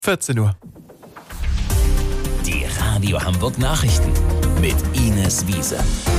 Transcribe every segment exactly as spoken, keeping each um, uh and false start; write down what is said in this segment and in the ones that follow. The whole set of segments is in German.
vierzehn Uhr. Die Radio Hamburg Nachrichten mit Ines Wiese.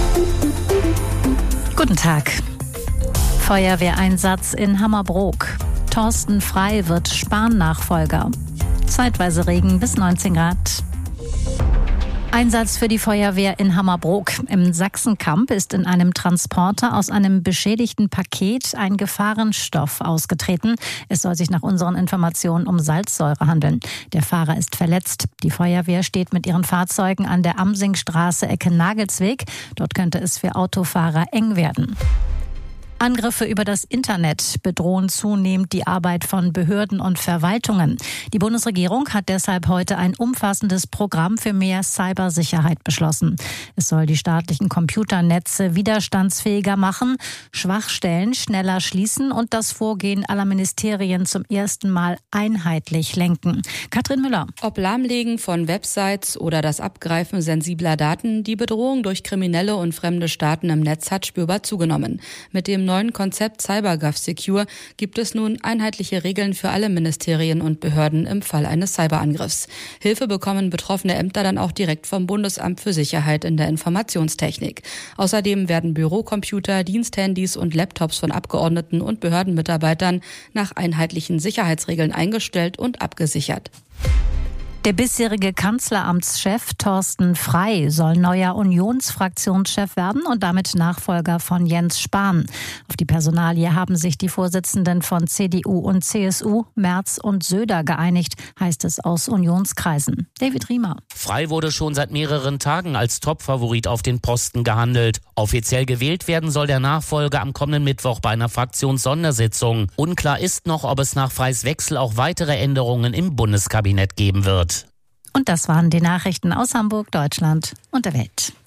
Guten Tag. Feuerwehreinsatz in Hammerbrook. Thorsten Frey wird Spahn-Nachfolger. Zeitweise Regen bis neunzehn Grad. Einsatz für die Feuerwehr in Hammerbrook. Im Sachsenkamp ist in einem Transporter aus einem beschädigten Paket ein Gefahrenstoff ausgetreten. Es soll sich nach unseren Informationen um Salzsäure handeln. Der Fahrer ist verletzt. Die Feuerwehr steht mit ihren Fahrzeugen an der Amsingstraße Ecke Nagelsweg. Dort könnte es für Autofahrer eng werden. Angriffe über das Internet bedrohen zunehmend die Arbeit von Behörden und Verwaltungen. Die Bundesregierung hat deshalb heute ein umfassendes Programm für mehr Cybersicherheit beschlossen. Es soll die staatlichen Computernetze widerstandsfähiger machen, Schwachstellen schneller schließen und das Vorgehen aller Ministerien zum ersten Mal einheitlich lenken. Katrin Müller. Ob Lahmlegen von Websites oder das Abgreifen sensibler Daten, die Bedrohung durch Kriminelle und fremde Staaten im Netz hat spürbar zugenommen. Mit dem neuen Konzept CyberGovSecure gibt es nun einheitliche Regeln für alle Ministerien und Behörden im Fall eines Cyberangriffs. Hilfe bekommen betroffene Ämter dann auch direkt vom Bundesamt für Sicherheit in der Informationstechnik. Außerdem werden Bürocomputer, Diensthandys und Laptops von Abgeordneten und Behördenmitarbeitern nach einheitlichen Sicherheitsregeln eingestellt und abgesichert. Der bisherige Kanzleramtschef Thorsten Frey soll neuer Unionsfraktionschef werden und damit Nachfolger von Jens Spahn. Auf die Personalie haben sich die Vorsitzenden von C D U und C S U, Merz und Söder geeinigt, heißt es aus Unionskreisen. David Riemer. Frey wurde schon seit mehreren Tagen als Topfavorit auf den Posten gehandelt. Offiziell gewählt werden soll der Nachfolger am kommenden Mittwoch bei einer Fraktionssondersitzung. Unklar ist noch, ob es nach Freys Wechsel auch weitere Änderungen im Bundeskabinett geben wird. Und das waren die Nachrichten aus Hamburg, Deutschland und der Welt.